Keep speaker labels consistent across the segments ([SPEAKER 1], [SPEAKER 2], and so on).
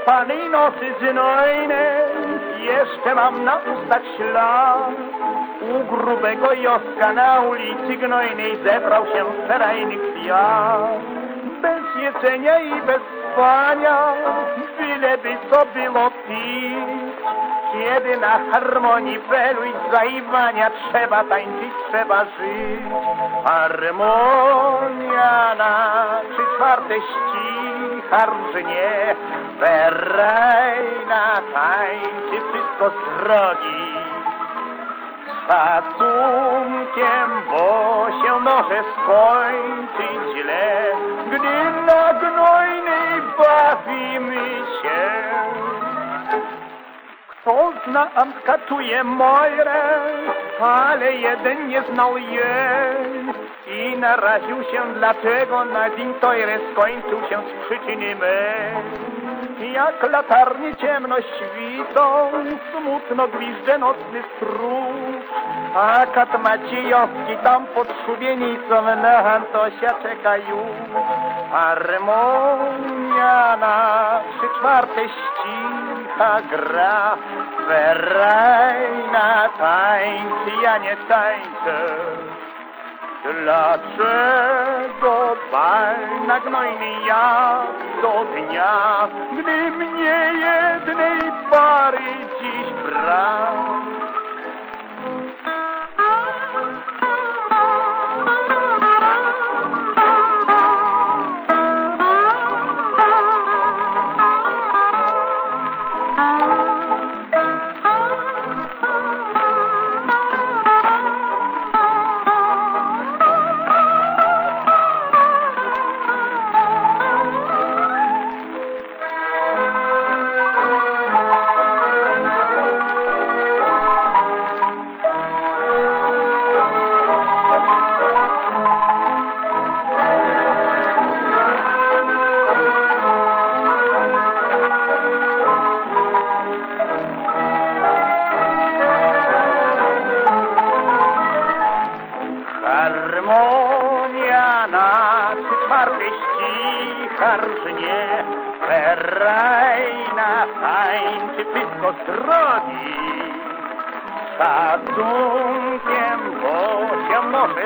[SPEAKER 1] Przespanej nocy znojnej jeszcze mam na ustach ślad. U grubego Joska na ulicy Gnojnej zebrał się ferajny kwiat. Bez jedzenia i bez spania, byleby co było pić. Kiedy na harmonii belu i zaiwania trzeba tańczyć, trzeba żyć. Harmonia na 3/4 ścicha różnie, ferajna tańczy wszystko z drogi. Szacunkiem, bo się może skończyć źle, gdy na Gnojnej bawimy się. Kto zna Antkatuje Moirę, ale jeden nie znał jej i naraził się, dlaczego na dzień tojre skończył się z przyczyny mej. Jak latarnie ciemno świtą, smutno gwizdże nocny stróż, a kat Maciejowski tam pod szubienicą na Antosia czeka już. Harmonia na 3/4 ścicha gra, ferajna tańczy, ja nie tańczę. Dlaczego bal na Gnojnej jak do dnia, gdy mnie jednej pary dziś brak? Harmonia na 3/4 ścicha różnie, ferajna tańczy wszystko z drogi. Szacunkiem, bo się może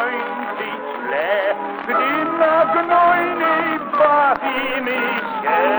[SPEAKER 1] skończyć źle, gdy na Gnojnej bawimy się.